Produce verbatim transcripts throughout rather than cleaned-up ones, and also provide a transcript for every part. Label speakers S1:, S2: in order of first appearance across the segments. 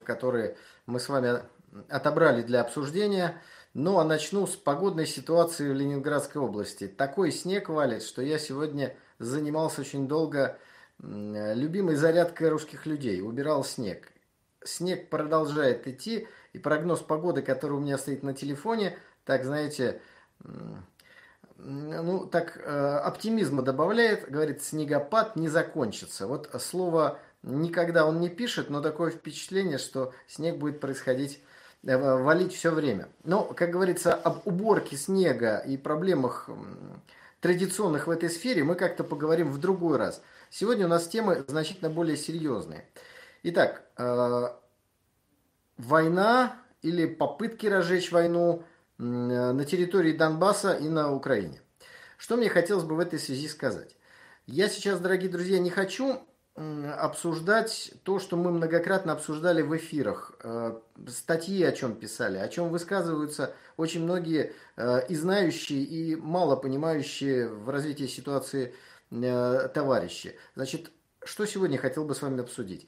S1: которые мы с вами отобрали для обсуждения. Ну, а начну с погодной ситуации в Ленинградской области. Такой снег валит, что я сегодня занимался очень долго любимой зарядкой русских людей. Убирал снег. Снег продолжает идти, и прогноз погоды, который у меня стоит на телефоне, так, знаете, ну, так, оптимизма добавляет, говорит, снегопад не закончится. Вот слово никогда он не пишет, но такое впечатление, что снег будет происходить, валить все время. Но, как говорится, об уборке снега и проблемах традиционных в этой сфере мы как-то поговорим в другой раз. Сегодня у нас темы значительно более серьезные. Итак, война или попытки разжечь войну на территории Донбасса и на Украине. Что мне хотелось бы в этой связи сказать? Я сейчас, дорогие друзья, не хочу обсуждать то, что мы многократно обсуждали в эфирах, статьи о чем писали, о чем высказываются очень многие и знающие, и мало понимающие в развитии ситуации товарищи. Значит, что сегодня хотел бы с вами обсудить?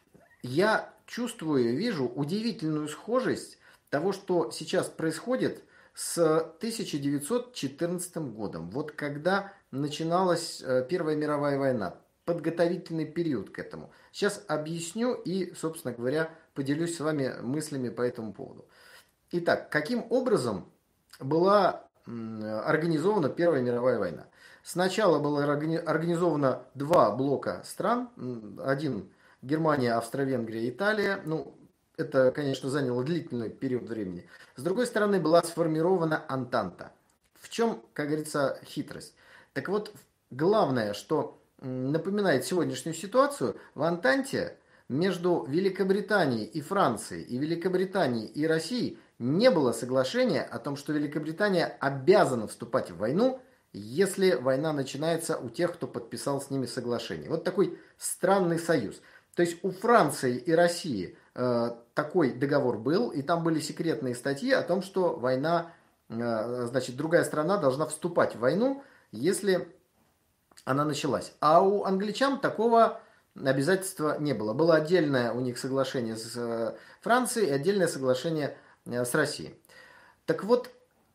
S1: Я чувствую, вижу удивительную схожесть того, что сейчас происходит с тысяча девятьсот четырнадцатым годом. Вот когда начиналась Первая мировая война. Подготовительный период к этому. Сейчас объясню и, собственно говоря, поделюсь с вами мыслями по этому поводу. Итак, каким образом была организована Первая мировая война? Сначала было организовано два блока стран. Один Германия, Австро-Венгрия, Италия. Ну, это, конечно, заняло длительный период времени. С другой стороны, была сформирована Антанта. В чем, как говорится, хитрость? Так вот, главное, что напоминает сегодняшнюю ситуацию, в Антанте между Великобританией и Францией, и Великобританией и Россией не было соглашения о том, что Великобритания обязана вступать в войну, если война начинается у тех, кто подписал с ними соглашение. Вот такой странный союз. То есть у Франции и России э, такой договор был, и там были секретные статьи о том, что война, э, значит, другая страна должна вступать в войну, если она началась. А у англичан такого обязательства не было. Было отдельное у них соглашение с Францией и отдельное соглашение с Россией. Так вот,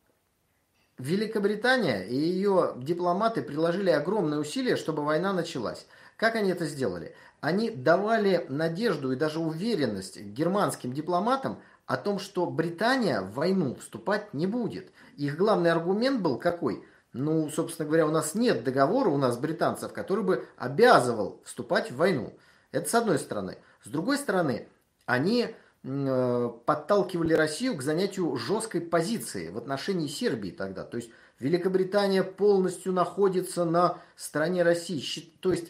S1: Великобритания и ее дипломаты приложили огромные усилия, чтобы война началась. Как они это сделали? Они давали надежду и даже уверенность германским дипломатам о том, что Британия в войну вступать не будет. Их главный аргумент был какой? Ну, собственно говоря, у нас нет договора, у нас британцев, который бы обязывал вступать в войну. Это с одной стороны. С другой стороны, они э, подталкивали Россию к занятию жесткой позиции в отношении Сербии тогда. То есть Великобритания полностью находится на стороне России. То есть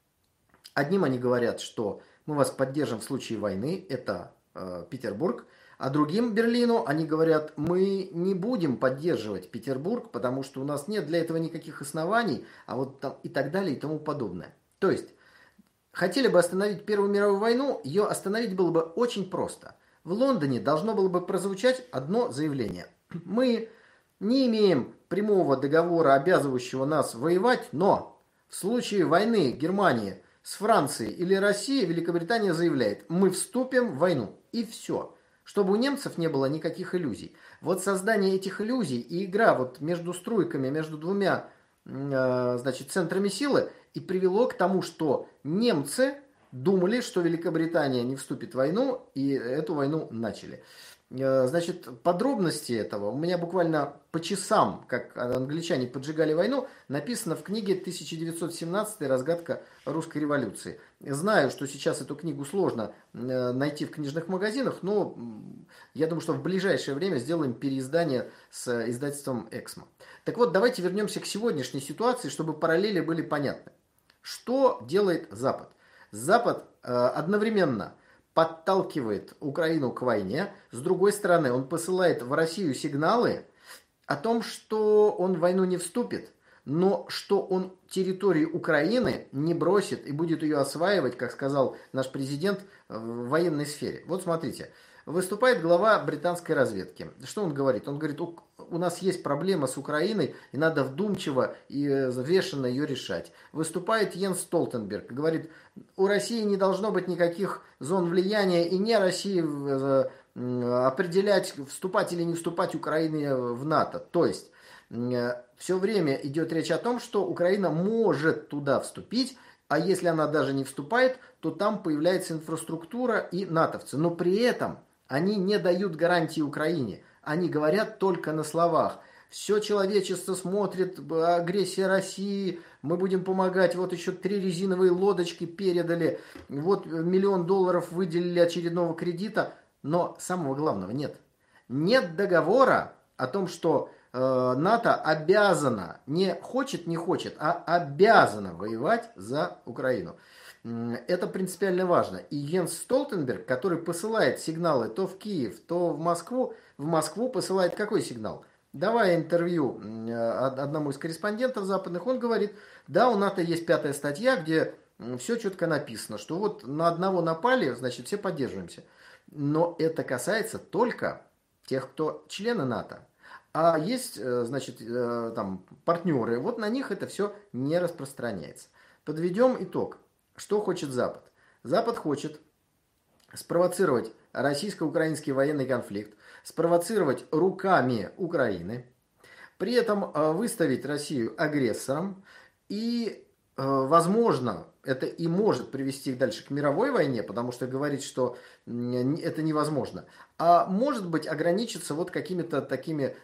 S1: одним они говорят, что мы вас поддержим в случае войны, это э, Петербург. А другим Берлину они говорят, мы не будем поддерживать Петербург, потому что у нас нет для этого никаких оснований, а вот там и так далее и тому подобное. То есть, хотели бы остановить Первую мировую войну, ее остановить было бы очень просто. В Лондоне должно было бы прозвучать одно заявление. Мы не имеем прямого договора, обязывающего нас воевать, но в случае войны Германии с Францией или Россией Великобритания заявляет, мы вступим в войну. И все. Чтобы у немцев не было никаких иллюзий. Вот создание этих иллюзий и игра вот между струйками, между двумя э, значит, центрами силы и привело к тому, что немцы думали, что Великобритания не вступит в войну, и эту войну начали. Э, значит, подробности этого у меня буквально по часам, как англичане поджигали войну, написано в книге тысяча девятьсот семнадцатый «Разгадка русской революции». Знаю, что сейчас эту книгу сложно найти в книжных магазинах, но я думаю, что в ближайшее время сделаем переиздание с издательством «Эксмо». Так вот, давайте вернемся к сегодняшней ситуации, чтобы параллели были понятны. Что делает Запад? Запад э, одновременно подталкивает Украину к войне, с другой стороны, он посылает в Россию сигналы о том, что он в войну не вступит, но что он территорию Украины не бросит и будет ее осваивать, как сказал наш президент, в военной сфере. Вот смотрите, выступает глава британской разведки. Что он говорит? Он говорит, у нас есть проблема с Украиной, и надо вдумчиво и взвешенно ее решать. Выступает Йенс Столтенберг, говорит, у России не должно быть никаких зон влияния, и не России определять, вступать или не вступать Украине в НАТО. То есть, все время идет речь о том, что Украина может туда вступить, а если она даже не вступает, то там появляется инфраструктура и натовцы. Но при этом они не дают гарантии Украине. Они говорят только на словах. Все человечество смотрит, агрессия России, мы будем помогать, вот еще три резиновые лодочки передали, вот миллион долларов выделили очередного кредита, но самого главного нет. Нет договора о том, что э, НАТО обязана, не хочет, не хочет, а обязана воевать за Украину. Это принципиально важно. И Йенс Столтенберг, который посылает сигналы то в Киев, то в Москву, в Москву посылает какой сигнал? Давая интервью одному из корреспондентов западных, он говорит, да, у НАТО есть пятая статья, где все четко написано, что вот на одного напали, значит, все поддерживаемся. Но это касается только тех, кто члены НАТО. А есть, значит, там партнеры, вот на них это все не распространяется. Подведем итог. Что хочет Запад? Запад хочет спровоцировать российско-украинский военный конфликт, спровоцировать руками Украины, при этом выставить Россию агрессором и, возможно, это и может привести их дальше к мировой войне, потому что говорить, что это невозможно, а может быть ограничиться вот какими-то такими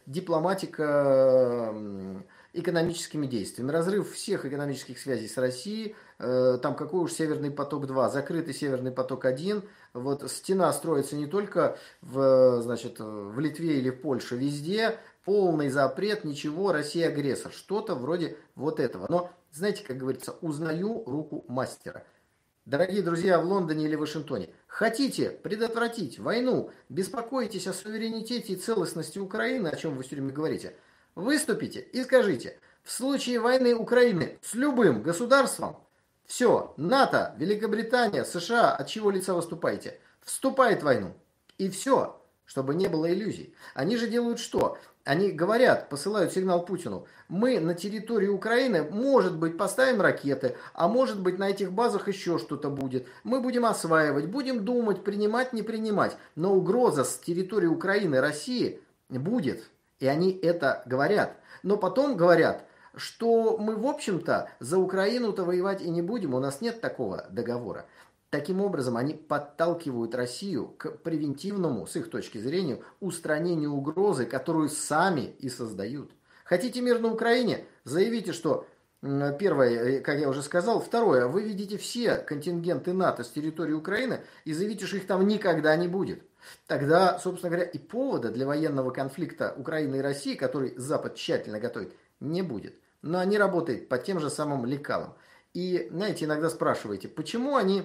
S1: дипломатико-экономическими действиями. Разрыв всех экономических связей с Россией, там какой уж Северный поток-два, закрытый Северный поток-один, вот стена строится не только в, значит, в Литве или в Польше, везде полный запрет, ничего, Россия агрессор, что-то вроде вот этого. Но, знаете, как говорится, узнаю руку мастера. Дорогие друзья в Лондоне или Вашингтоне, хотите предотвратить войну, беспокоитесь о суверенитете и целостности Украины, о чем вы все время говорите, выступите и скажите, в случае войны Украины с любым государством, все, НАТО, Великобритания, США, от чего лица выступаете, вступает в войну. И все, чтобы не было иллюзий. Они же делают что? Они говорят, посылают сигнал Путину, мы на территории Украины, может быть, поставим ракеты, а может быть, на этих базах еще что-то будет. Мы будем осваивать, будем думать, принимать, не принимать. Но угроза с территории Украины, России будет. И они это говорят. Но потом говорят, что мы, в общем-то, за Украину-то воевать и не будем, у нас нет такого договора. Таким образом, они подталкивают Россию к превентивному, с их точки зрения, устранению угрозы, которую сами и создают. Хотите мир на Украине? Заявите, что, первое, как я уже сказал, второе, выведите все контингенты НАТО с территории Украины и заявите, что их там никогда не будет. Тогда, собственно говоря, и повода для военного конфликта Украины и России, который Запад тщательно готовит, не будет. Но они работают по тем же самым лекалам. И, знаете, иногда спрашиваете, почему они...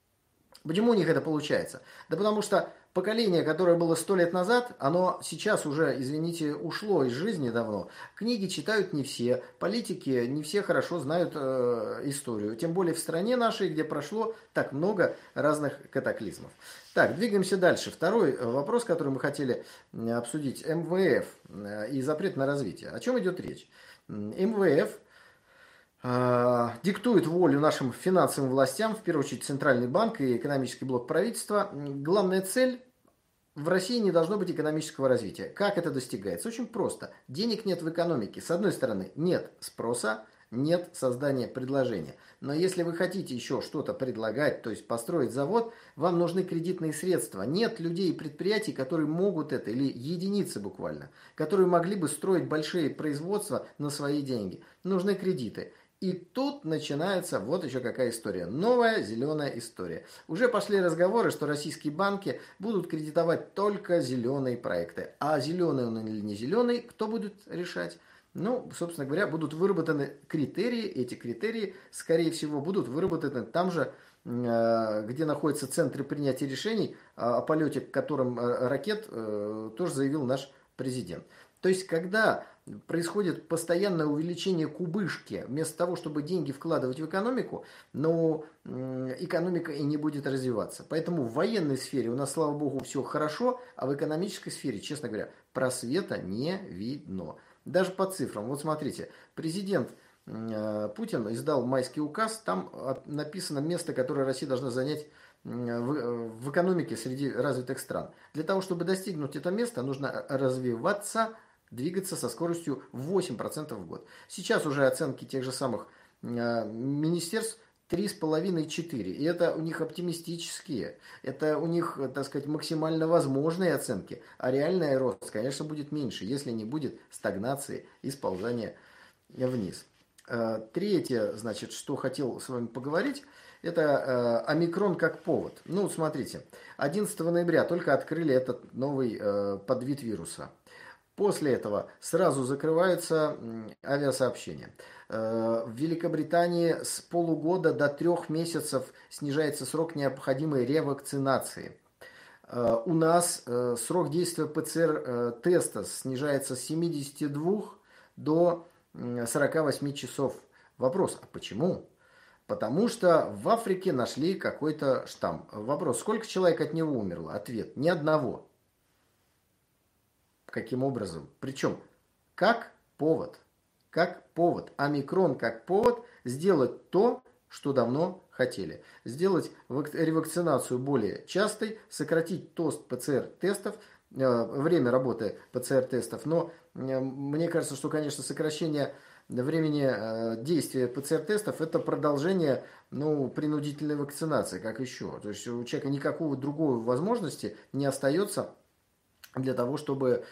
S1: Почему у них это получается? Да потому что поколение, которое было сто лет назад, оно сейчас уже, извините, ушло из жизни давно. Книги читают не все, политики не все хорошо знают э, историю. Тем более в стране нашей, где прошло так много разных катаклизмов. Так, двигаемся дальше. Второй вопрос, который мы хотели обсудить. эм вэ эф и запрет на развитие. О чем идет речь? эм вэ эф диктует волю нашим финансовым властям, в первую очередь Центральный банк и экономический блок правительства. Главная цель: в России не должно быть экономического развития. Как это достигается? Очень просто. Денег нет в экономике. С одной стороны, нет спроса, нет создания предложения. Но если вы хотите еще что-то предлагать, то есть построить завод, вам нужны кредитные средства. Нет людей и предприятий, которые могут это, или единицы буквально, которые могли бы строить большие производства на свои деньги. Нужны кредиты. И тут начинается вот еще какая история. Новая зеленая история. Уже пошли разговоры, что российские банки будут кредитовать только зеленые проекты. А зеленый он или не зеленый, кто будет решать? Ну, собственно говоря, будут выработаны критерии. Эти критерии, скорее всего, будут выработаны там же, где находятся центры принятия решений, о полете к которым ракет тоже заявил наш президент. То есть, когда происходит постоянное увеличение кубышки. Вместо того, чтобы деньги вкладывать в экономику, но экономика и не будет развиваться. Поэтому в военной сфере у нас, слава богу, все хорошо, а в экономической сфере, честно говоря, просвета не видно. Даже по цифрам. Вот смотрите, президент Путин издал майский указ, там написано место, которое Россия должна занять в, в экономике среди развитых стран. Для того, чтобы достигнуть это место, нужно развиваться, двигаться со скоростью восемь процентов в год. Сейчас уже оценки тех же самых министерств три с половиной - четыре. И это у них оптимистические. Это у них, так сказать, максимально возможные оценки. А реальный рост, конечно, будет меньше, если не будет стагнации и сползания вниз. Третье, значит, что хотел с вами поговорить, это омикрон как повод. Ну, смотрите, одиннадцатого ноября только открыли этот новый подвид вируса. После этого сразу закрываются авиасообщения. В Великобритании с полугода до трех месяцев снижается срок необходимой ревакцинации. У нас срок действия ПЦР-теста снижается с семидесяти двух до сорока восьми часов. Вопрос, а почему? Потому что в Африке нашли какой-то штамм. Вопрос, сколько человек от него умерло? Ответ, ни одного. Каким образом? Причем, как повод. Как повод. Омикрон как повод сделать то, что давно хотели. Сделать ревакцинацию более частой, сократить тост ПЦР-тестов, время работы ПЦР-тестов. Но мне кажется, что, конечно, сокращение времени действия ПЦР-тестов это продолжение ну, принудительной вакцинации, как еще. То есть у человека никакого другой возможности не остается для того, чтобы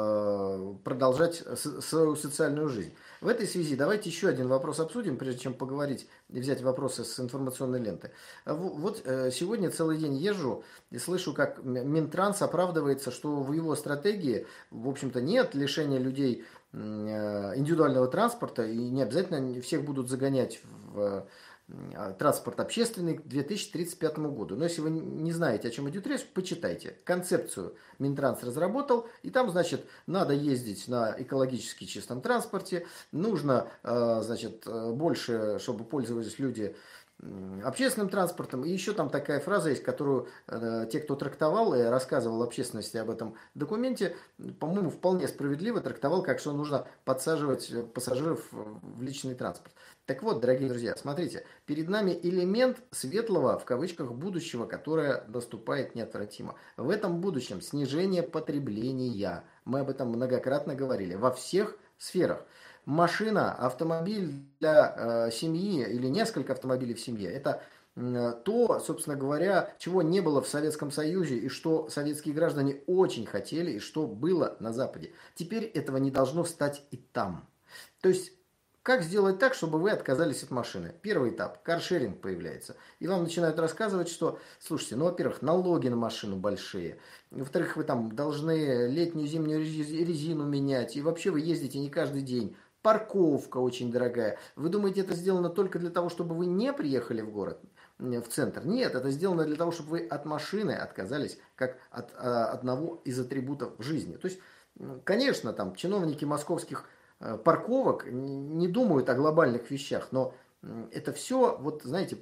S1: э, продолжать свою социальную жизнь. В этой связи давайте еще один вопрос обсудим, прежде чем поговорить и взять вопросы с информационной ленты. Вот э, сегодня целый день езжу и слышу, как Минтранс оправдывается, что в его стратегии, в общем-то, нет лишения людей э, индивидуального транспорта, и не обязательно всех будут загонять в транспорт общественный к две тысячи тридцать пятому году. Но если вы не знаете, о чем идет речь, почитайте. Концепцию Минтранс разработал, и там, значит, надо ездить на экологически чистом транспорте, нужно, значит, больше, чтобы пользовались люди общественным транспортом. И еще там такая фраза есть, которую э, те, кто трактовал и рассказывал общественности об этом документе, по-моему, вполне справедливо трактовал, как что нужно подсаживать пассажиров в личный транспорт. Так вот, дорогие друзья, смотрите, перед нами элемент светлого, в кавычках, будущего, которое наступает неотвратимо. В этом будущем снижение потребления. Мы об этом многократно говорили во всех сферах. Машина, автомобиль для э, семьи или несколько автомобилей в семье – это э, то, собственно говоря, чего не было в Советском Союзе и что советские граждане очень хотели и что было на Западе. Теперь этого не должно стать и там. То есть, как сделать так, чтобы вы отказались от машины? Первый этап – каршеринг появляется. И вам начинают рассказывать, что, слушайте, ну, во-первых, налоги на машину большие. Во-вторых, вы там должны летнюю, зимнюю резину менять. И вообще вы ездите не каждый день. Парковка очень дорогая. Вы думаете, это сделано только для того, чтобы вы не приехали в город, в центр? Нет, это сделано для того, чтобы вы от машины отказались, как от а, одного из атрибутов жизни. То есть, конечно, там чиновники московских а, парковок не думают о глобальных вещах, но это все, вот знаете,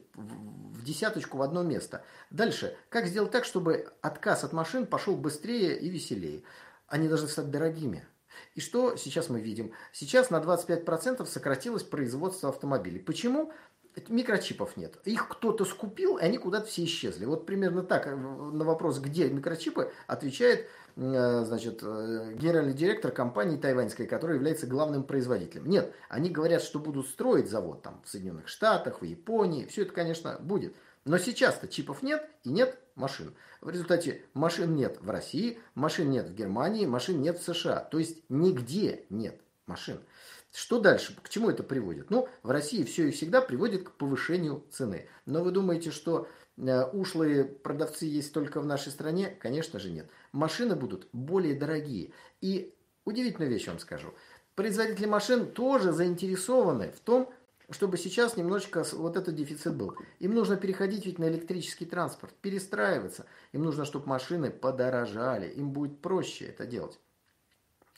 S1: в десяточку в одно место. Дальше, как сделать так, чтобы отказ от машин пошел быстрее и веселее? Они должны стать дорогими. И что сейчас мы видим? Сейчас на двадцать пять процентов сократилось производство автомобилей. Почему? Микрочипов нет. Их кто-то скупил, и они куда-то все исчезли. Вот примерно так на вопрос, где микрочипы, отвечает значит, генеральный директор компании тайваньской, которая является главным производителем. Нет, они говорят, что будут строить завод там, в Соединенных Штатах, в Японии. Все это, конечно, будет. Но сейчас-то чипов нет и нет машин. В результате машин нет в России, машин нет в Германии, машин нет в США. То есть нигде нет машин. Что дальше? К чему это приводит? Ну, в России все и всегда приводит к повышению цены. Но вы думаете, что э, ушлые продавцы есть только в нашей стране? Конечно же нет. Машины будут более дорогие. И удивительную вещь вам скажу. Производители машин тоже заинтересованы в том, чтобы сейчас немножечко вот этот дефицит был. Им нужно переходить ведь на электрический транспорт, перестраиваться. Им нужно, чтобы машины подорожали. Им будет проще это делать.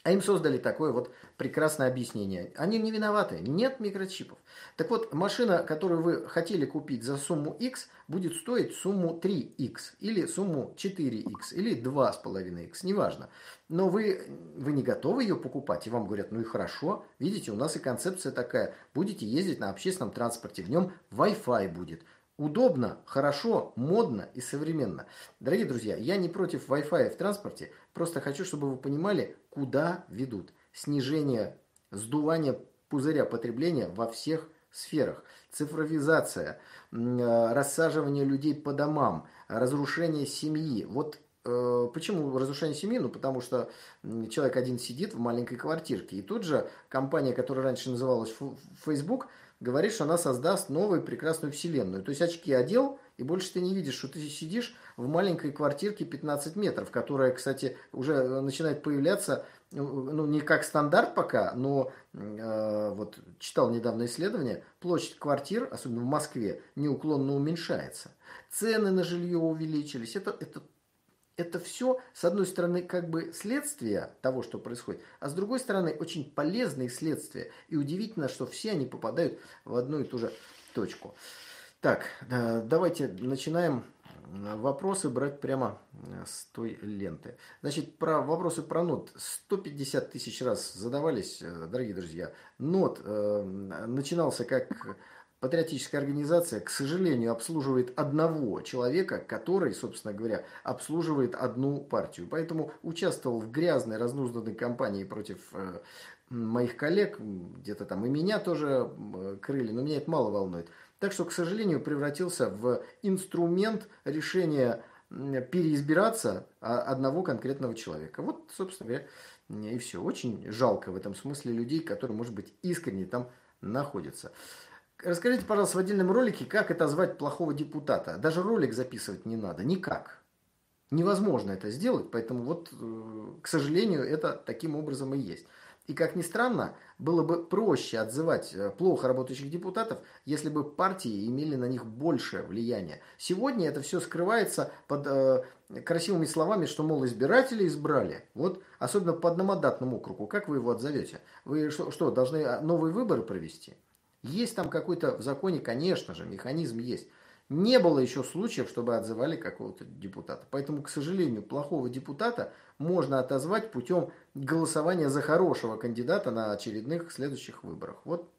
S1: А им создали такое вот прекрасное объяснение. Они не виноваты, нет микрочипов. Так вот, машина, которую вы хотели купить за сумму X, будет стоить сумму три икс, или сумму четыре икс, или два с половиной икс, неважно. Но вы, вы не готовы ее покупать, и вам говорят, ну и хорошо, видите, у нас и концепция такая, будете ездить на общественном транспорте, в нем Wi-Fi будет. Удобно, хорошо, модно и современно. Дорогие друзья, я не против Wi-Fi в транспорте, просто хочу, чтобы вы понимали, куда ведут. Снижение, сдувание пузыря потребления во всех сферах. Цифровизация, рассаживание людей по домам, разрушение семьи. Вот э, почему разрушение семьи? Ну, потому что человек один сидит в маленькой квартирке. И тут же компания, которая раньше называлась Facebook, говорит, что она создаст новую прекрасную вселенную. То есть очки одел, и больше ты не видишь, что ты сидишь в маленькой квартирке пятнадцать метров, которая, кстати, уже начинает появляться, ну, не как стандарт пока, но э, вот читал недавно исследование, площадь квартир, особенно в Москве, неуклонно уменьшается. Цены на жилье увеличились. Это, это Это все, с одной стороны, как бы следствие того, что происходит, а с другой стороны, очень полезные следствия. И удивительно, что все они попадают в одну и ту же точку. Так, давайте начинаем вопросы брать прямо с той ленты. Значит, про вопросы про нот сто пятьдесят тысяч раз задавались, дорогие друзья. Нот э, начинался как патриотическая организация, к сожалению, обслуживает одного человека, который, собственно говоря, обслуживает одну партию. Поэтому участвовал в грязной, разнузданной кампании против э, моих коллег, где-то там и меня тоже э, крыли, но меня это мало волнует. Так что, к сожалению, превратился в инструмент решения переизбираться одного конкретного человека. Вот, собственно говоря, и все. Очень жалко в этом смысле людей, которые, может быть, искренне там находятся. Расскажите, пожалуйста, в отдельном ролике, как это звать плохого депутата. Даже ролик записывать не надо, никак. Невозможно это сделать, поэтому вот, к сожалению, это таким образом и есть. И, как ни странно, было бы проще отзывать плохо работающих депутатов, если бы партии имели на них большее влияние. Сегодня это все скрывается под э, красивыми словами, что, мол, избиратели избрали. Вот, особенно по одномандатному округу. Как вы его отзовете? Вы что, что должны новые выборы провести? Есть там какой-то в законе, конечно же, механизм есть. Не было еще случаев, чтобы отзывали какого-то депутата. Поэтому, к сожалению, плохого депутата можно отозвать путем голосования за хорошего кандидата на очередных следующих выборах. Вот,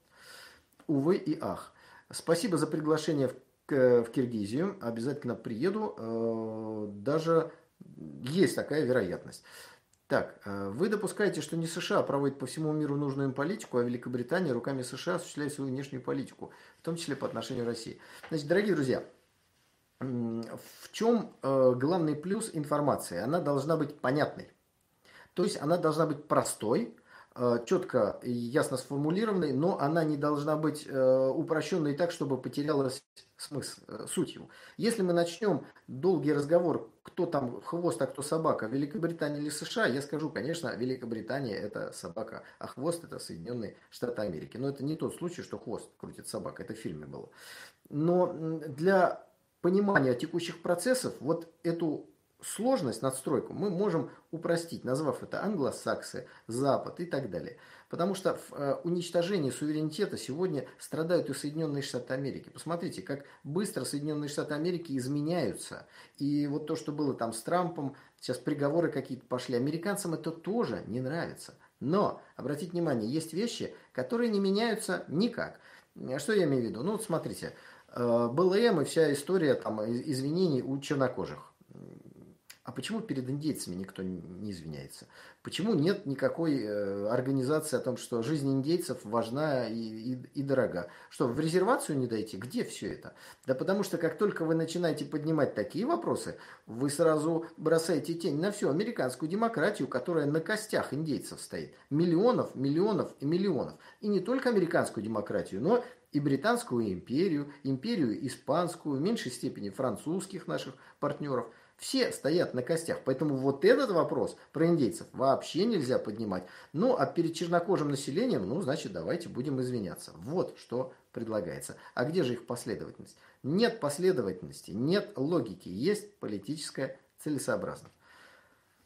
S1: увы и ах. Спасибо за приглашение в, в Киргизию. Обязательно приеду. Даже есть такая вероятность. Так, вы допускаете, что не США проводит по всему миру нужную им политику, а Великобритания руками США осуществляет свою внешнюю политику, в том числе по отношению к России. Значит, дорогие друзья, в чем главный плюс информации? Она должна быть понятной. То есть она должна быть простой, четко и ясно сформулированной, но она не должна быть упрощенной так, чтобы потерялась смысл, суть его. Если мы начнем долгий разговор, кто там хвост, а кто собака, Великобритания или США, я скажу, конечно, Великобритания это собака, а хвост это Соединенные Штаты Америки. Но это не тот случай, что хвост крутит собака, это в фильме было. Но для понимания текущих процессов вот эту сложность, надстройку мы можем упростить, назвав это англосаксы, Запад и так далее. Потому что в уничтожении суверенитета сегодня страдают и Соединенные Штаты Америки. Посмотрите, как быстро Соединенные Штаты Америки изменяются. И вот то, что было там с Трампом, сейчас приговоры какие-то пошли. Американцам это тоже не нравится. Но, обратите внимание, есть вещи, которые не меняются никак. Что я имею в виду? Ну, вот смотрите, БЛМ и вся история там, извинений у чернокожих. А почему перед индейцами никто не извиняется? Почему нет никакой э, организации о том, что жизнь индейцев важна и, и, и дорога? Что, в резервацию не дойти? Где все это? Да потому что как только вы начинаете поднимать такие вопросы, вы сразу бросаете тень на всю американскую демократию, которая на костях индейцев стоит. Миллионов, миллионов и миллионов. И не только американскую демократию, но и британскую империю, империю испанскую, в меньшей степени французских наших партнеров. Все стоят на костях. Поэтому вот этот вопрос про индейцев вообще нельзя поднимать. Ну, а перед чернокожим населением, ну, значит, давайте будем извиняться. Вот что предлагается. А где же их последовательность? Нет последовательности, нет логики, есть политическая целесообразность.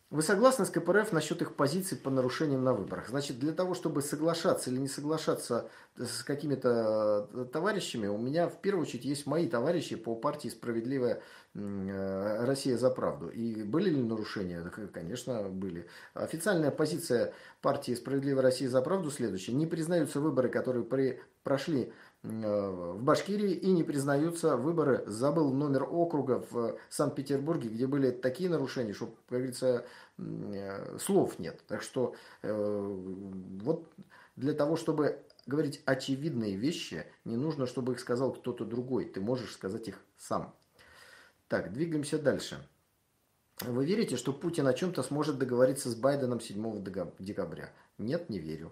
S1: Вы согласны с ка пэ эр эф насчет их позиций по нарушениям на выборах? Значит, для того, чтобы соглашаться или не соглашаться с какими-то э, товарищами, у меня в первую очередь есть мои товарищи по партии «Справедливая э, Россия за правду». И были ли нарушения? Конечно, были. Официальная позиция партии «Справедливая Россия за правду» следующая. Не признаются выборы, которые при, прошли в Башкирии, и не признаются выборы, забыл номер округа в Санкт-Петербурге, где были такие нарушения, что, как говорится, слов нет. Так что э, вот для того, чтобы говорить очевидные вещи, не нужно, чтобы их сказал кто-то другой. Ты можешь сказать их сам. Так, двигаемся дальше. Вы верите, что Путин о чем-то сможет договориться с Байденом седьмого декабря? Нет, не верю.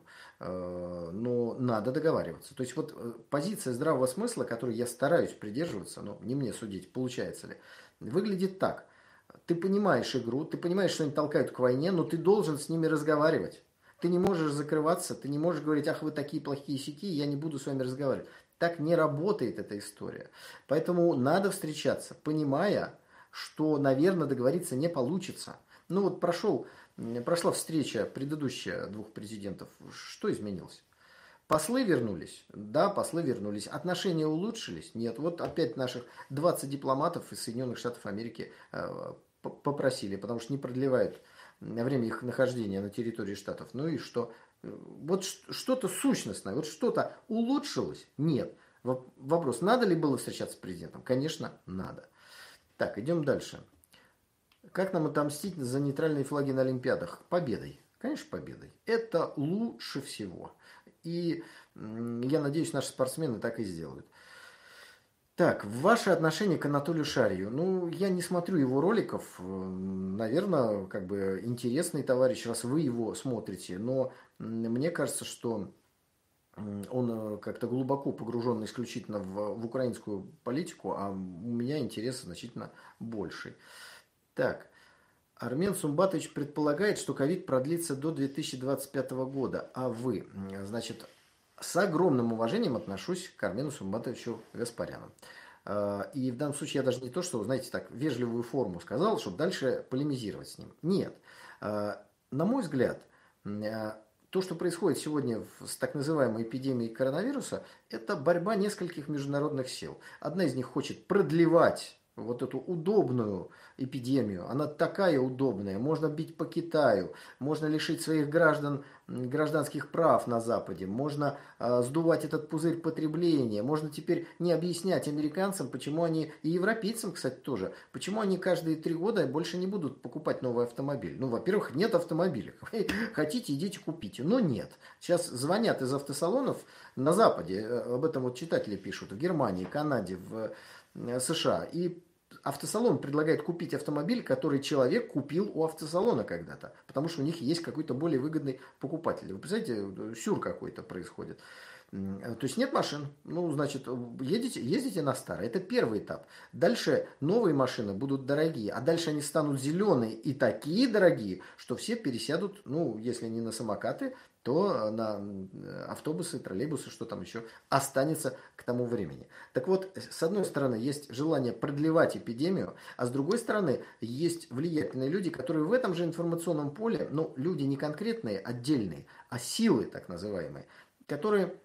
S1: Но надо договариваться. То есть вот позиция здравого смысла, которой я стараюсь придерживаться, но не мне судить, получается ли, выглядит так. Ты понимаешь игру, ты понимаешь, что они толкают к войне, но ты должен с ними разговаривать. Ты не можешь закрываться, ты не можешь говорить, ах, вы такие плохие сяки, я не буду с вами разговаривать. Так не работает эта история. Поэтому надо встречаться, понимая, что, наверное, договориться не получится. Ну вот прошел, прошла встреча предыдущая двух президентов. Что изменилось? Послы вернулись? Да, послы вернулись. Отношения улучшились? Нет. Вот опять наших двадцать дипломатов из Соединенных Штатов Америки попросили, потому что не продлевают время их нахождения на территории Штатов. Ну и что? Вот что-то сущностное, вот что-то улучшилось? Нет. Вопрос, надо ли было встречаться с президентом? Конечно, надо. Так, идем дальше. Как нам отомстить за нейтральные флаги на Олимпиадах? Победой. Конечно, победой. Это лучше всего. И я надеюсь, наши спортсмены так и сделают. Так, ваше отношение к Анатолию Шарию. Ну, я не смотрю его роликов. Наверное, как бы интересный товарищ, раз вы его смотрите. Но мне кажется, что он как-то глубоко погружен исключительно в, в украинскую политику, а у меня интерес значительно больший. Так, Армен Сумбатович предполагает, что ковид продлится до две тысячи двадцать пятого года. А вы? Значит, с огромным уважением отношусь к Армену Сумбатовичу Гаспаряну. И в данном случае я даже не то, что, знаете, так, вежливую форму сказал, чтобы дальше полемизировать с ним. Нет. На мой взгляд, то, что происходит сегодня с так называемой эпидемией коронавируса, это борьба нескольких международных сил. Одна из них хочет продлевать вот эту удобную эпидемию. Она такая удобная. Можно бить по Китаю, можно лишить своих граждан гражданских прав на Западе, можно э, сдувать этот пузырь потребления, можно теперь не объяснять американцам, почему они, и европейцам, кстати, тоже, почему они каждые три года больше не будут покупать новый автомобиль. Ну, во-первых, нет автомобиля. Хотите, идите купите. Но нет. Сейчас звонят из автосалонов на Западе, об этом вот читатели пишут, в Германии, Канаде, в США. И автосалон предлагает купить автомобиль, который человек купил у автосалона когда-то, потому что у них есть какой-то более выгодный покупатель. Вы представляете, сюр какой-то происходит. То есть нет машин, ну, значит, едете, ездите на старые. Это первый этап. Дальше новые машины будут дорогие, а дальше они станут зеленые и такие дорогие, что все пересядут, ну, если не на самокаты, то на автобусы, троллейбусы, что там еще останется к тому времени. Так вот, с одной стороны, есть желание продлевать эпидемию, а с другой стороны, есть влиятельные люди, которые в этом же информационном поле, ну, люди не конкретные, отдельные, а силы, так называемые, которые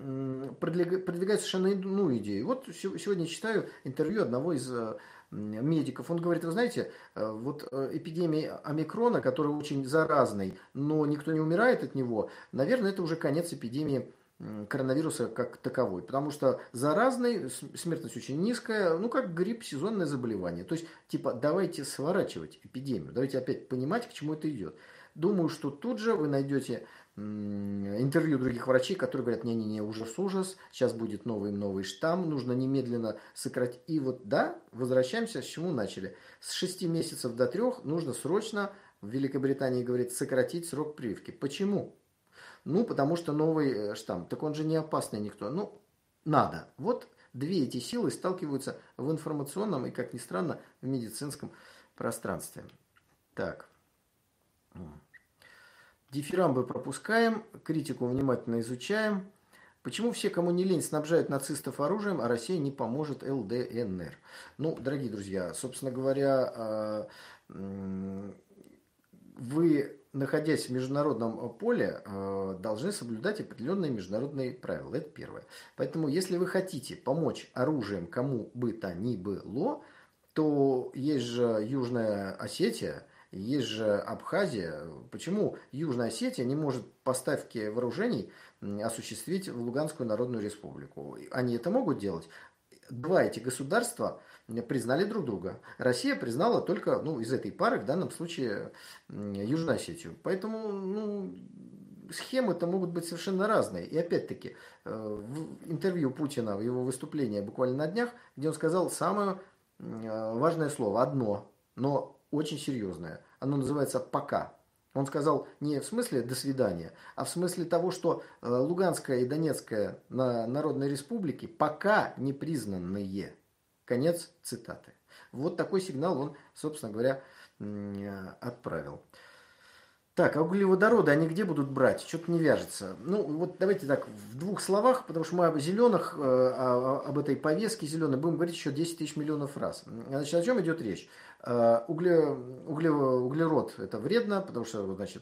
S1: продвигают совершенно иную идею. Вот сегодня читаю интервью одного из медиков. Он говорит, вы знаете, вот эпидемия омикрона, которая очень заразный, но никто не умирает от него, наверное, это уже конец эпидемии коронавируса как таковой. Потому что заразный, смертность очень низкая, ну как грипп, сезонное заболевание. То есть, типа, давайте сворачивать эпидемию, давайте опять понимать, к чему это идет. Думаю, что тут же вы найдете интервью других врачей, которые говорят, не-не-не, ужас-ужас, сейчас будет новый-новый штамм, нужно немедленно сократить. И вот да, возвращаемся, с чему начали. С шести месяцев до трех нужно срочно, в Великобритании говорит, сократить срок прививки. Почему? Ну, потому что новый штамм. Так он же не опасный никто. Ну, надо. Вот две эти силы сталкиваются в информационном и, как ни странно, в медицинском пространстве. Так. Дифирамбы пропускаем, критику внимательно изучаем. Почему все, кому не лень, снабжают нацистов оружием, а Россия не поможет эл дэ эн эр? Ну, дорогие друзья, собственно говоря, вы, находясь в международном поле, должны соблюдать определенные международные правила. Это первое. Поэтому, если вы хотите помочь оружием кому бы то ни было, то есть же Южная Осетия, есть же Абхазия. Почему Южная Осетия не может поставки вооружений осуществить в Луганскую Народную Республику? Они это могут делать. Два эти государства признали друг друга. Россия признала только, ну, из этой пары, в данном случае, Южную Осетию. Поэтому, ну, схемы-то могут быть совершенно разные. И опять-таки, в интервью Путина, в его выступлении буквально на днях, где он сказал самое важное слово, одно, но очень серьезное. Оно называется «пока». Он сказал не в смысле «до свидания», а в смысле того, что Луганская и Донецкая народные республики пока не признанные. Конец цитаты. Вот такой сигнал он, собственно говоря, отправил. Так, а углеводороды они где будут брать? Что-то не вяжется. Ну, вот давайте так, в двух словах, потому что мы об зеленых, об этой повестке зеленой будем говорить еще десять тысяч миллионов раз. Значит, о чем идет речь? Угле, угле, углерод это вредно, потому что, значит,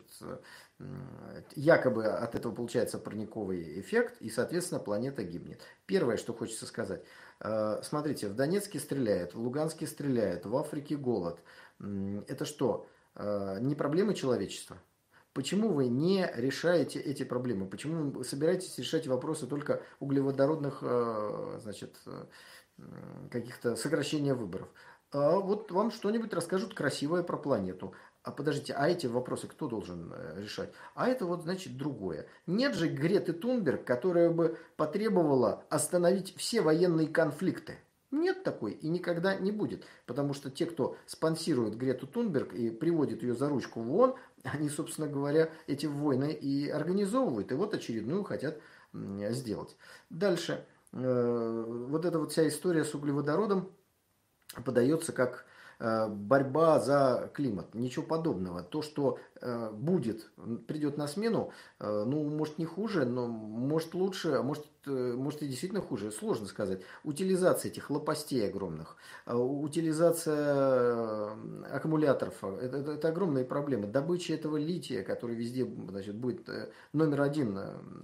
S1: якобы от этого получается парниковый эффект, и, соответственно, планета гибнет. Первое, что хочется сказать. Смотрите, в Донецке стреляют, в Луганске стреляют, в Африке голод. Это что? Не проблемы человечества? Почему вы не решаете эти проблемы? Почему вы собираетесь решать вопросы только углеводородных, значит, каких-то сокращения выборов? А вот вам что-нибудь расскажут красивое про планету. А подождите, а эти вопросы кто должен решать? А это вот, значит, другое. Нет же Греты Тунберг, которая бы потребовала остановить все военные конфликты. Нет такой и никогда не будет. Потому что те, кто спонсирует Грету Тунберг и приводит ее за ручку в ООН, они, собственно говоря, эти войны и организовывают. И вот очередную хотят сделать. Дальше. Вот эта вот вся история с углеводородом подается как борьба за климат. Ничего подобного. То, что будет, придет на смену, ну, может, не хуже, но может лучше, а может, может и действительно хуже. Сложно сказать. Утилизация этих лопастей огромных, утилизация аккумуляторов, это, это, это огромные проблемы. Добыча этого лития, который везде, значит, будет номер один.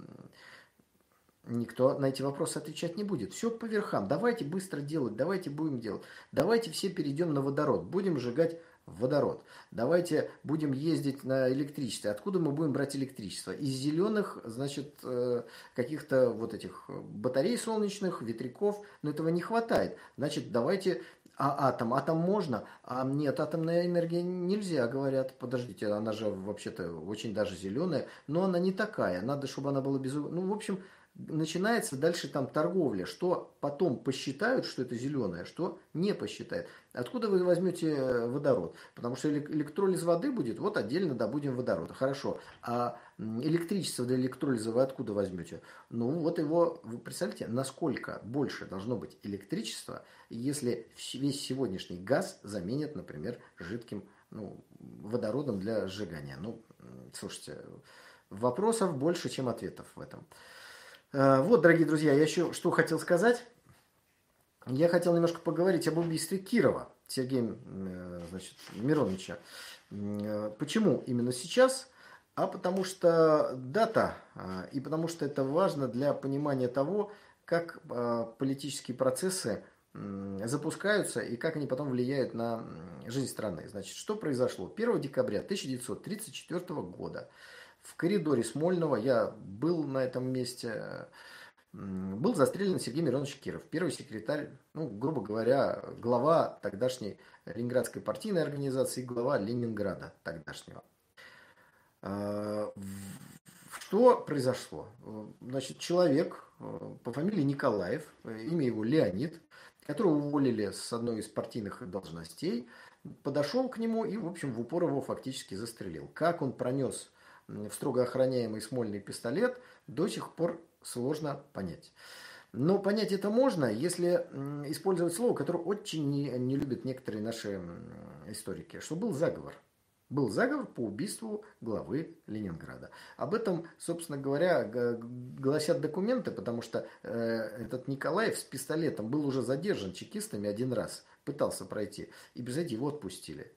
S1: Никто на эти вопросы отвечать не будет. Все по верхам. Давайте быстро делать, давайте будем делать. Давайте все перейдем на водород. Будем сжигать водород. Давайте будем ездить на электричестве. Откуда мы будем брать электричество? Из зеленых, значит, каких-то вот этих батарей солнечных, ветряков. Но этого не хватает. Значит, давайте... А атом? Атом можно? А нет, атомная энергия нельзя, говорят. Подождите, она же вообще-то очень даже зеленая. Но она не такая. Надо, чтобы она была без... Ну, в общем... Начинается дальше там торговля, что потом посчитают, что это зеленое, что не посчитают. Откуда вы возьмете водород? Потому что электролиз воды будет, вот отдельно добудем водород. Хорошо, а электричество для электролиза вы откуда возьмете? Ну вот его, вы представляете, насколько больше должно быть электричества, если весь сегодняшний газ заменят, например, жидким, ну, водородом для сжигания. Ну, слушайте, вопросов больше, чем ответов в этом. Вот, дорогие друзья, я еще что хотел сказать. Я хотел немножко поговорить об убийстве Кирова Сергея, значит, Мироновича. Почему именно сейчас? А потому что дата, и потому что это важно для понимания того, как политические процессы запускаются и как они потом влияют на жизнь страны. Значит, что произошло? первого декабря тысяча девятьсот тридцать четвёртого года в коридоре Смольного, я был на этом месте, был застрелен Сергей Миронович Киров, первый секретарь, ну, грубо говоря, глава тогдашней Ленинградской партийной организации, глава Ленинграда тогдашнего. Что произошло? Значит, человек по фамилии Николаев, имя его Леонид, которого уволили с одной из партийных должностей, подошел к нему и, в общем, в упор его фактически застрелил. Как он пронес в строго охраняемый Смольный пистолет, до сих пор сложно понять. Но понять это можно, если использовать слово, которое очень не, не любят некоторые наши историки, что был заговор. Был заговор по убийству главы Ленинграда. Об этом, собственно говоря, гласят документы, потому что этот Николаев с пистолетом был уже задержан чекистами один раз, пытался пройти, и без этого его отпустили.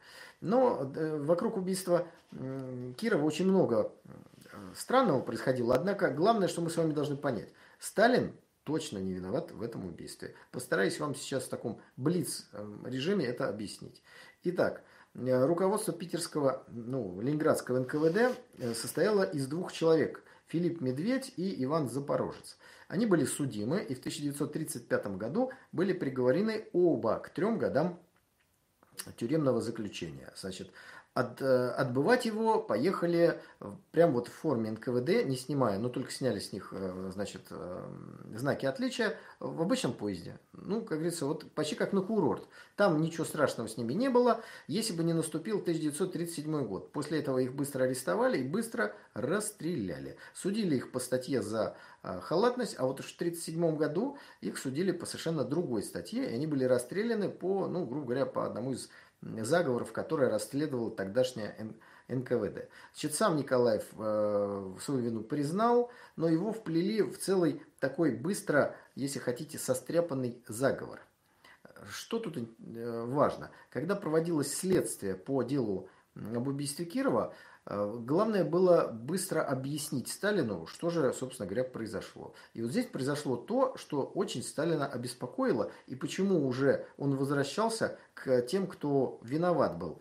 S1: Но э, вокруг убийства э, Кирова очень много странного происходило. Однако главное, что мы с вами должны понять. Сталин точно не виноват в этом убийстве. Постараюсь вам сейчас в таком блиц-режиме это объяснить. Итак, руководство питерского, ну, ленинградского эн ка вэ дэ состояло из двух человек. Филипп Медведь и Иван Запорожец. Они были судимы и в тысяча девятьсот тридцать пятом году были приговорены оба к трем годам тюремного заключения. Значит, от, отбывать его поехали прямо вот в форме эн ка вэ дэ, не снимая, но только сняли с них, значит, знаки отличия в обычном поезде. Ну, как говорится, вот почти как на курорт. Там ничего страшного с ними не было, если бы не наступил тысяча девятьсот тридцать седьмой год. После этого их быстро арестовали и быстро расстреляли. Судили их по статье за халатность, а вот уж в тридцать седьмом году их судили по совершенно другой статье, и они были расстреляны по, ну, грубо говоря, по одному из заговоров, которые расследовала тогдашняя эн ка вэ дэ. Значит, сам Николаев э, свою вину признал, но его вплели в целый такой быстро, если хотите, состряпанный заговор. Что тут э, важно? Когда проводилось следствие по делу об убийстве Кирова, э, главное было быстро объяснить Сталину, что же, собственно говоря, произошло. И вот здесь произошло то, что очень Сталина обеспокоило, и почему уже он возвращался к тем, кто виноват был,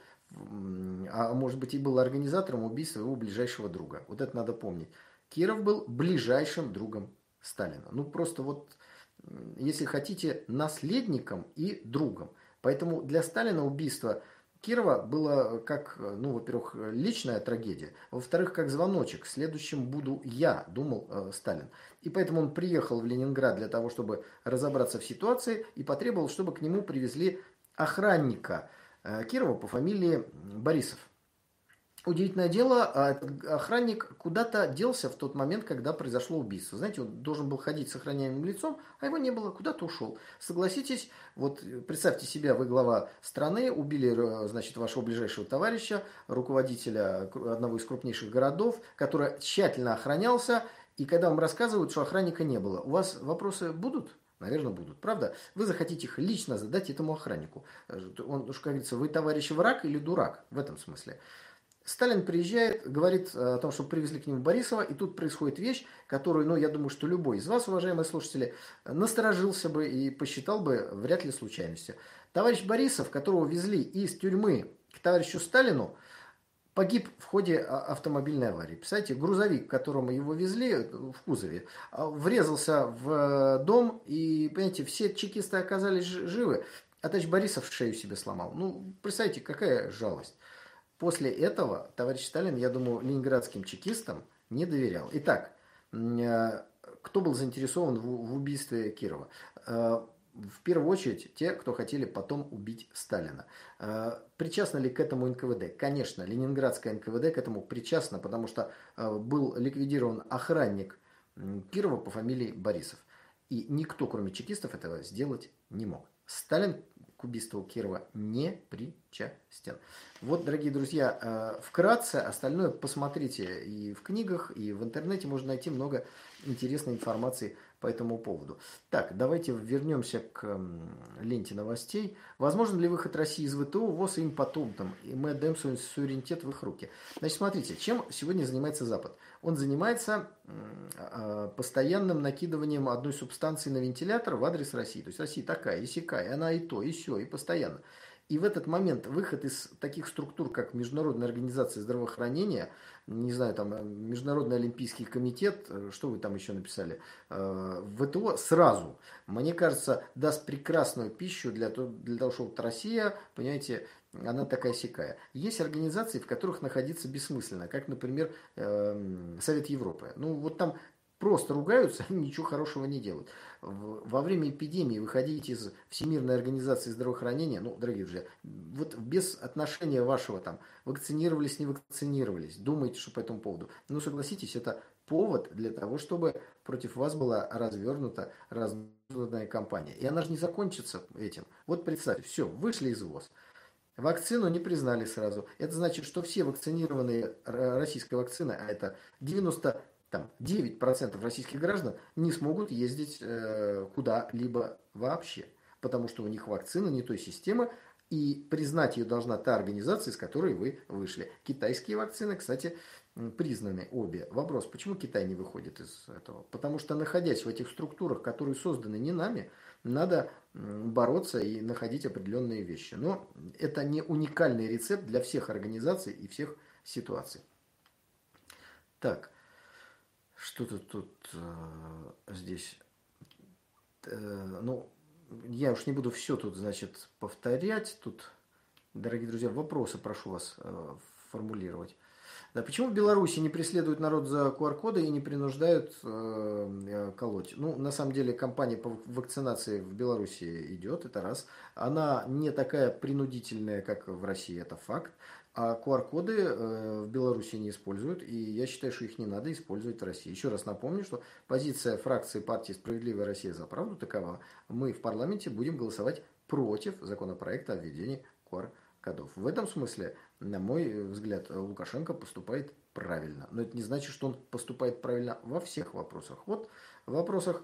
S1: а может быть и был организатором убийства его ближайшего друга. Вот это надо помнить. Киров был ближайшим другом Сталина. Ну просто вот, если хотите, наследником и другом. Поэтому для Сталина убийство Кирова было как, ну, во-первых, личная трагедия, во-вторых, как звоночек. Следующим буду я, думал э, Сталин. И поэтому он приехал в Ленинград для того, чтобы разобраться в ситуации и потребовал, чтобы к нему привезли охранника э, Кирова по фамилии Борисов. Удивительное дело, этот охранник куда-то делся в тот момент, когда произошло убийство. Знаете, он должен был ходить с охраняемым лицом, а его не было, куда-то ушел. Согласитесь, вот представьте себя, вы глава страны, убили, значит, вашего ближайшего товарища, руководителя одного из крупнейших городов, который тщательно охранялся, и когда вам рассказывают, что охранника не было, у вас вопросы будут? Наверное, будут, правда? Вы захотите их лично задать этому охраннику. Он, как говорится, вы товарищ враг или дурак в этом смысле. Сталин приезжает, говорит о том, что привезли к нему Борисова, и тут происходит вещь, которую, ну, я думаю, что любой из вас, уважаемые слушатели, насторожился бы и посчитал бы вряд ли случайностью. Товарищ Борисов, которого везли из тюрьмы к товарищу Сталину, погиб в ходе автомобильной аварии. Представляете, грузовик, к которому его везли в кузове, врезался в дом, и, понимаете, все чекисты оказались живы, а товарищ Борисов шею себе сломал. Ну, представьте, какая жалость. После этого товарищ Сталин, я думаю, ленинградским чекистам не доверял. Итак, кто был заинтересован в убийстве Кирова? В первую очередь те, кто хотели потом убить Сталина. Причастна ли к этому эн ка вэ дэ? Конечно, ленинградская эн ка вэ дэ к этому причастна, потому что был ликвидирован охранник Кирова по фамилии Борисов. И никто, кроме чекистов, этого сделать не мог. Сталин к убийству Кирова не причастен. Вот, дорогие друзья, вкратце, остальное посмотрите и в книгах, и в интернете можно найти много интересной информации по этому поводу. Так, давайте вернемся к ленте новостей. Возможен ли выход России из вэ тэ о, ВОЗ и им потомкам? И мы отдаем свой суверенитет в их руки. Значит, смотрите, чем сегодня занимается Запад? Он занимается постоянным накидыванием одной субстанции на вентилятор в адрес России. То есть Россия такая, и сякая, она и то, и сё, и постоянно. И в этот момент выход из таких структур, как Международная организация здравоохранения, не знаю, там, Международный олимпийский комитет, что вы там еще написали, вэ тэ о сразу, мне кажется, даст прекрасную пищу для того, для того чтобы Россия, понимаете, она такая сякая. Есть организации, в которых находиться бессмысленно, как, например, Совет Европы. Ну, вот там просто ругаются, ничего хорошего не делают. Во время эпидемии выходить из Всемирной организации здравоохранения, ну, дорогие друзья, вот без отношения вашего там, вакцинировались, не вакцинировались, думайте, что по этому поводу. Ну, согласитесь, это повод для того, чтобы против вас была развернута развернутая кампания. И она же не закончится этим. Вот представьте, все, вышли из ВОЗ. Вакцину не признали сразу. Это значит, что все вакцинированные российской вакциной, а это девяносто девять процентов российских граждан, не смогут ездить э, куда-либо вообще. Потому что у них вакцина не той системы, И признать ее должна та организация, из которой вы вышли. Китайские вакцины, кстати, признаны обе. Вопрос, почему Китай не выходит из этого? Потому что, находясь в этих структурах, которые созданы не нами, надо бороться и находить определенные вещи. Но это не уникальный рецепт для всех организаций и всех ситуаций. Так, что-то тут э, здесь... Э, ну, я уж не буду все тут, значит, повторять. Тут, дорогие друзья, вопросы прошу вас э, формулировать. Да, почему в Беларуси не преследуют народ за ку ар коды и не принуждают э, колоть? Ну, на самом деле, кампания по вакцинации в Беларуси идет, это раз. Она не такая принудительная, как в России, это факт. А ку ар коды э, в Беларуси не используют, и я считаю, что их не надо использовать в России. Еще раз напомню, что позиция фракции партии «Справедливая Россия за правду» такова. Мы в парламенте будем голосовать против законопроекта о введении ку ар кодов. В этом смысле, на мой взгляд, Лукашенко поступает правильно. Но это не значит, что он поступает правильно во всех вопросах. Вот в вопросах,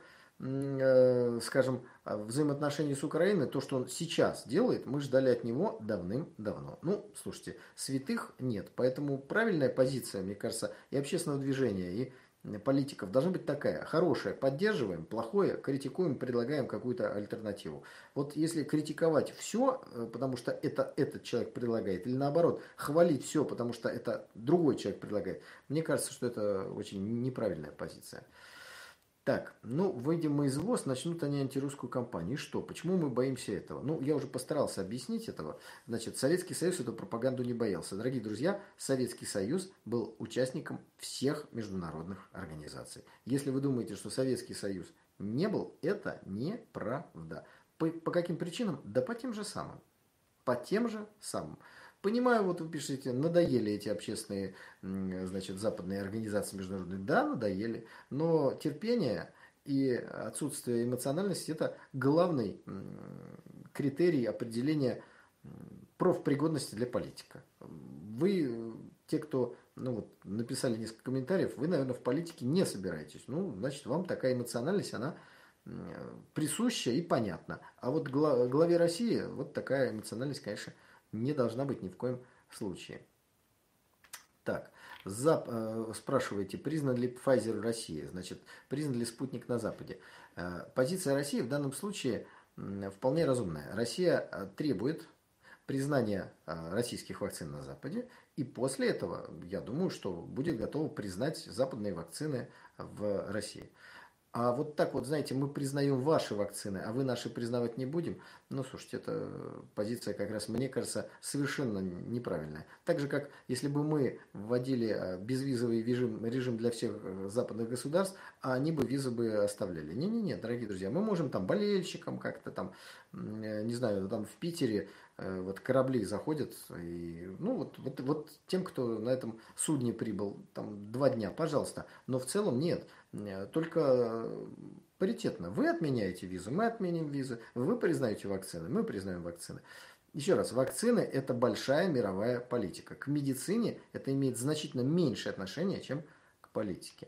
S1: э, скажем, взаимоотношений с Украиной, то, что он сейчас делает, мы ждали от него давным-давно. Ну, слушайте, святых нет. Поэтому правильная позиция, мне кажется, и общественного движения, и политиков должна быть такая. Хорошее поддерживаем, плохое критикуем, предлагаем какую-то альтернативу. Вот если критиковать все, потому что это этот человек предлагает, или наоборот, хвалить все, потому что это другой человек предлагает, мне кажется, что это очень неправильная позиция. Так, ну, выйдем мы из ВОЗ, начнут они антирусскую кампанию. И что? Почему мы боимся этого? Ну, я уже постарался объяснить этого. Значит, Советский Союз эту пропаганду не боялся. Дорогие друзья, Советский Союз был участником всех международных организаций. Если вы думаете, что Советский Союз не был, это неправда. По, по каким причинам? Да по тем же самым. По тем же самым. Понимаю, вот вы пишете, надоели эти общественные, значит, западные организации международные. Да, надоели. Но терпение и отсутствие эмоциональности – это главный критерий определения профпригодности для политика. Вы, те, кто ну, вот, написали несколько комментариев, вы, наверное, в политике не собираетесь. Ну, значит, вам такая эмоциональность, она присуща и понятна. А вот главе России вот такая эмоциональность, конечно, не должна быть ни в коем случае. Так, зап, э, спрашиваете, признан ли Pfizer в России? Значит, признан ли спутник на Западе? Э, позиция России в данном случае э, вполне разумная. Россия э, требует признания э, российских вакцин на Западе, и после этого, я думаю, что будет готова признать западные вакцины в России. А вот так вот, знаете, мы признаем ваши вакцины, а вы наши признавать не будем. Ну, слушайте, эта позиция как раз, мне кажется, совершенно неправильная. Так же, как если бы мы вводили безвизовый режим, режим для всех западных государств, а они бы визы бы оставляли. Не-не-не, дорогие друзья, мы можем там болельщикам как-то там, не знаю, там в Питере вот корабли заходят, и, ну, вот, вот, вот тем, кто на этом судне прибыл, там, два дня, пожалуйста. Но в целом нет. Только паритетно. Вы отменяете визу, мы отменим визы. Вы признаете вакцины, мы признаем вакцины. Еще раз, вакцины – это большая мировая политика. К медицине это имеет значительно меньшее отношение, чем к политике.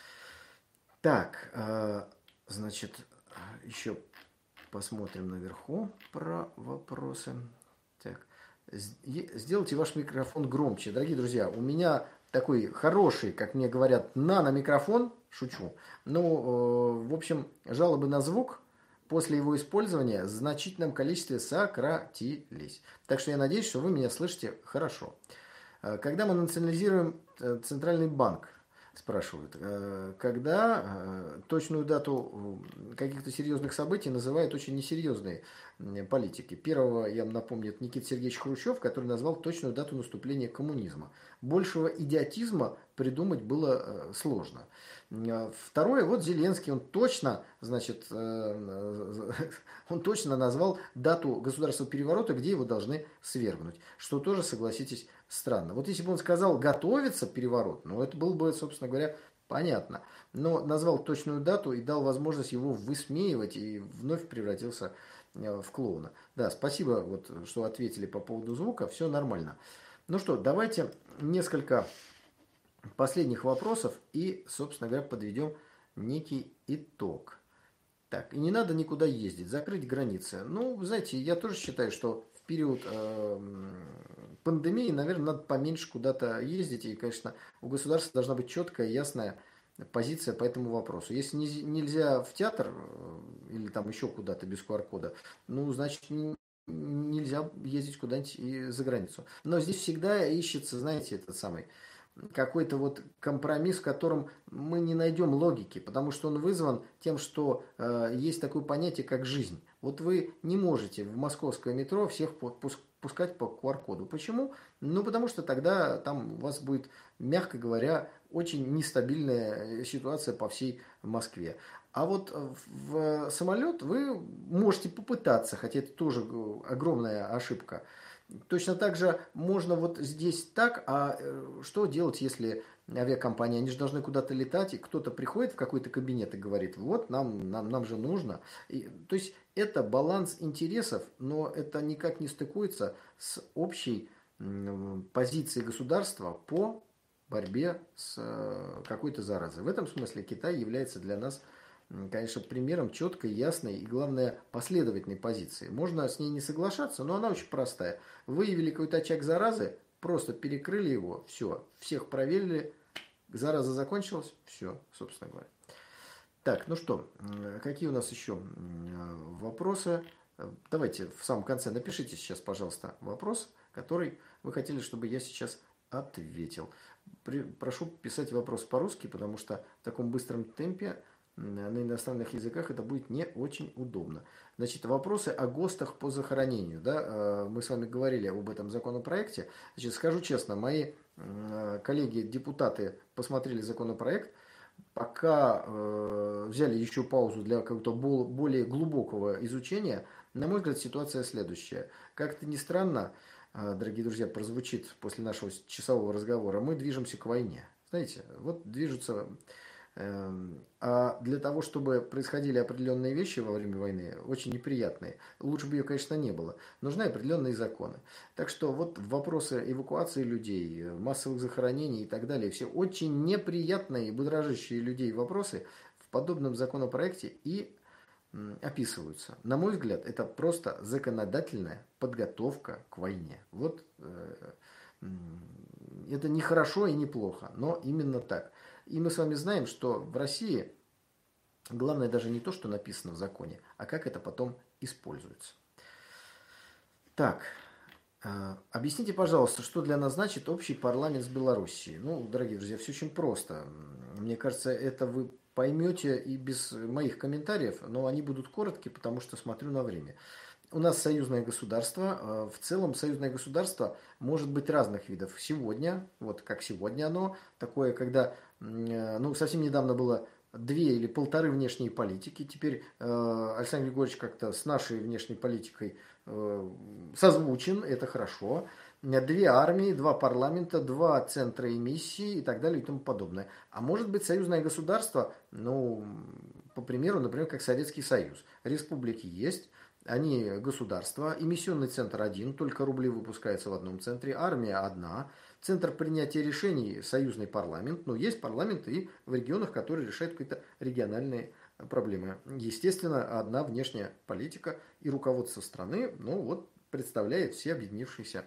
S1: Так, значит, еще посмотрим наверху про вопросы. Так, сделайте ваш микрофон громче. Дорогие друзья, у меня такой хороший, как мне говорят, нано-микрофон. Шучу. Ну, в общем, жалобы на звук после его использования в значительном количестве сократились. Так что я надеюсь, что вы меня слышите хорошо. Когда мы национализируем Центральный банк, спрашивают, когда точную дату каких-то серьезных событий называют очень несерьезные политики. Первого, я вам напомню, это Никита Сергеевич Хрущев, который назвал точную дату наступления коммунизма. Большего идиотизма придумать было сложно. Второе, вот Зеленский, он точно, значит, он точно назвал дату государственного переворота, где его должны свергнуть. Что тоже, согласитесь, странно. Вот если бы он сказал «готовится переворот», ну, это было бы, собственно говоря, понятно. Но назвал точную дату и дал возможность его высмеивать и вновь превратился в клоуна. Да, спасибо, вот, что ответили по поводу звука, все нормально. Ну что, давайте несколько последних вопросов и, собственно говоря, подведем некий итог. Так, и не надо никуда ездить, закрыть границы. Ну, знаете, я тоже считаю, что в период э, пандемии, наверное, надо поменьше куда-то ездить. И, конечно, у государства должна быть четкая, ясная позиция по этому вопросу. Если не, нельзя в театр э, или там еще куда-то без ку ар кода, ну, значит, не, нельзя ездить куда-нибудь и за границу. Но здесь всегда ищется, знаете, этот самый какой-то вот компромисс, в котором мы не найдем логики, потому что он вызван тем, что э, есть такое понятие, как жизнь. Вот вы не можете в московское метро всех пускать по ку ар коду. Почему? Ну, потому что тогда там у вас будет, мягко говоря, очень нестабильная ситуация по всей Москве. А вот в самолет вы можете попытаться, хотя это тоже огромная ошибка. Точно так же можно вот здесь так, а что делать, если авиакомпания, они же должны куда-то летать, и кто-то приходит в какой-то кабинет и говорит, вот нам, нам, нам же нужно. И, то есть это баланс интересов, но это никак не стыкуется с общей позицией государства по борьбе с какой-то заразой. В этом смысле Китай является для нас, конечно, примером четкой, ясной и, главное, последовательной позиции. Можно с ней не соглашаться, но она очень простая. Выявили какой-то очаг заразы, просто перекрыли его, все, всех проверили, зараза закончилась, все, собственно говоря. Так, ну что, какие у нас еще вопросы? Давайте в самом конце напишите сейчас, пожалуйста, вопрос, который вы хотели, чтобы я сейчас ответил. Прошу писать вопрос по-русски, потому что в таком быстром темпе на иностранных языках это будет не очень удобно. Значит, вопросы о ГОСТах по захоронению. Да? Мы с вами говорили об этом законопроекте. Значит, скажу честно, мои коллеги-депутаты посмотрели законопроект, пока э, взяли еще паузу для какого-то более глубокого изучения. На мой взгляд, ситуация следующая. Как-то ни странно, э, дорогие друзья, прозвучит после нашего часового разговора, мы движемся к войне. Знаете, вот движутся... А для того, чтобы происходили определенные вещи во время войны, очень неприятные, лучше бы ее, конечно, не было, нужны определенные законы. Так что вот вопросы эвакуации людей, массовых захоронений и так далее, все очень неприятные, будоражащие людей вопросы в подобном законопроекте и описываются. На мой взгляд, это просто законодательная подготовка к войне. Вот это не хорошо и не плохо, но именно так. И мы с вами знаем, что в России главное даже не то, что написано в законе, а как это потом используется. Так, объясните, пожалуйста, что для нас значит общий парламент с Белоруссией. Ну, дорогие друзья, все очень просто. Мне кажется, это вы поймете и без моих комментариев, но они будут короткие, потому что смотрю на время. У нас союзное государство. В целом союзное государство может быть разных видов. Сегодня, вот как сегодня оно, такое, когда, ну, совсем недавно было две или полторы внешние политики. Теперь э, Александр Григорьевич как-то с нашей внешней политикой э, созвучен, это хорошо. Две армии, два парламента, два центра эмиссии и так далее и тому подобное. А может быть союзное государство, ну, по примеру, например, как Советский Союз. Республики есть. Они государства, эмиссионный центр один, только рубли выпускаются в одном центре, армия одна, центр принятия решений союзный парламент, но есть парламенты и в регионах, которые решают какие-то региональные проблемы. Естественно, одна внешняя политика и руководство страны, ну вот, представляет все объединившиеся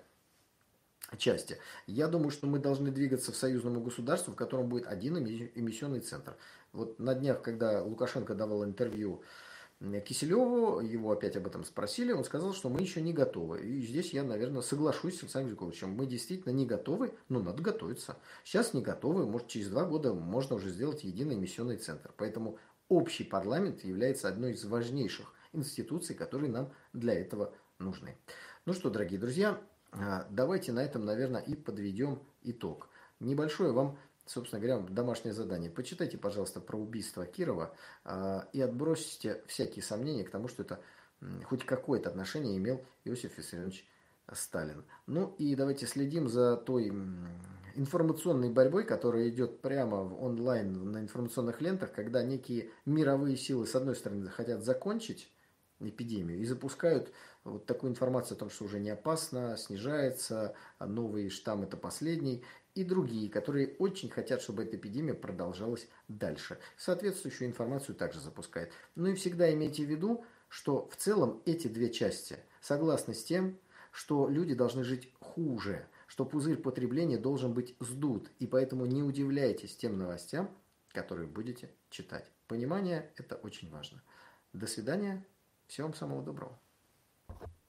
S1: части. Я думаю, что мы должны двигаться в союзному государству, в котором будет один эмиссионный центр. Вот на днях, когда Лукашенко давал интервью Киселеву, его опять об этом спросили, он сказал, что мы еще не готовы. И здесь я, наверное, соглашусь с Александром Григорьевичем. Мы действительно не готовы, но надо готовиться. Сейчас не готовы, может через два года можно уже сделать единый эмиссионный центр. Поэтому общий парламент является одной из важнейших институций, которые нам для этого нужны. Ну что, дорогие друзья, давайте на этом, наверное, и подведем итог. Небольшое вам, собственно говоря, домашнее задание. Почитайте, пожалуйста, про убийство Кирова э, и отбросьте всякие сомнения к тому, что это э, хоть какое-то отношение имел Иосиф Виссарионович Сталин. Ну и давайте следим за той э, информационной борьбой, которая идет прямо в онлайн на информационных лентах, когда некие мировые силы, с одной стороны, хотят закончить эпидемию и запускают вот такую информацию о том, что уже не опасно, снижается, новый штамм это последний, и другие, которые очень хотят, чтобы эта эпидемия продолжалась дальше. Соответствующую информацию также запускает. Ну и всегда имейте в виду, что в целом эти две части согласны с тем, что люди должны жить хуже, что пузырь потребления должен быть сдут. И поэтому не удивляйтесь тем новостям, которые будете читать. Понимание – это очень важно. До свидания. Всего вам самого доброго.